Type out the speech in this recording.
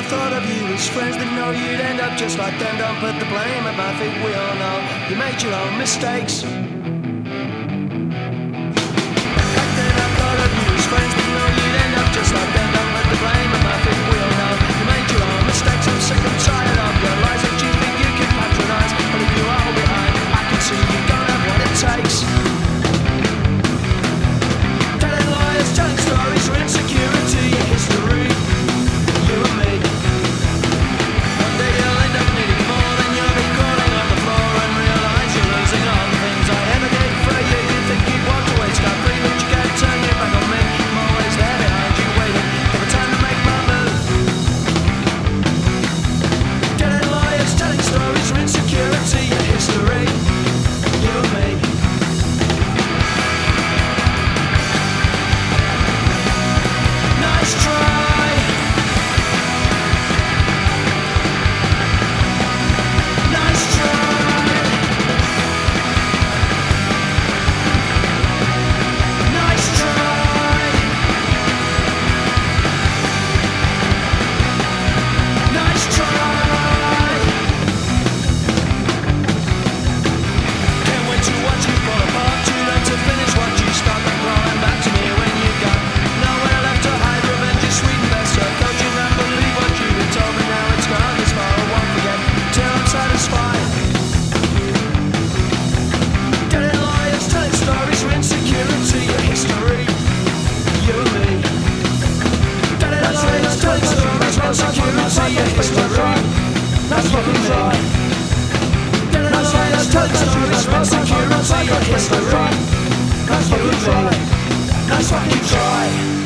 thought of you as friends, didn't know you'd end up just like them. Don't put the blame at my feet, we all know you made your own mistakes. Back then I thought of you as friends, didn't know you'd end up just like them. Don't put the blame at my feet, we all know you made your own mistakes. I'm sick and tired of your lies that you think you can patronize, but if you are behind, I can see you don't have what it takes. Telling lies, telling stories for insecurity, history. You and me. One day you'll end up needing more than you'll be crawling on the floor and realize you're losing all the things I ever did for you. You think you've walked away scot-free, but you can't turn your back on me. I'm always there behind you, waiting for the time to make my move. Telling lies, telling stories for insecurity, your history. You and me. Nice try. Nice try. Nice try. Nice try. Can't wait to watch you fall apart. Too late to finish what you start. Not crawling back to me when you've got nowhere left to hide. Revenge is sweet and best served. Don't you not believe what you've been told me? Now it's gone this far. I won't forget till I'm satisfied. Telling lies, telling stories for insecurity, your history. You and me. Telling lies, telling stories for insecurity, your history. Nice fucking try. Telling lies, telling stories for insecurity, your history. Nice fucking try. Nice fucking try.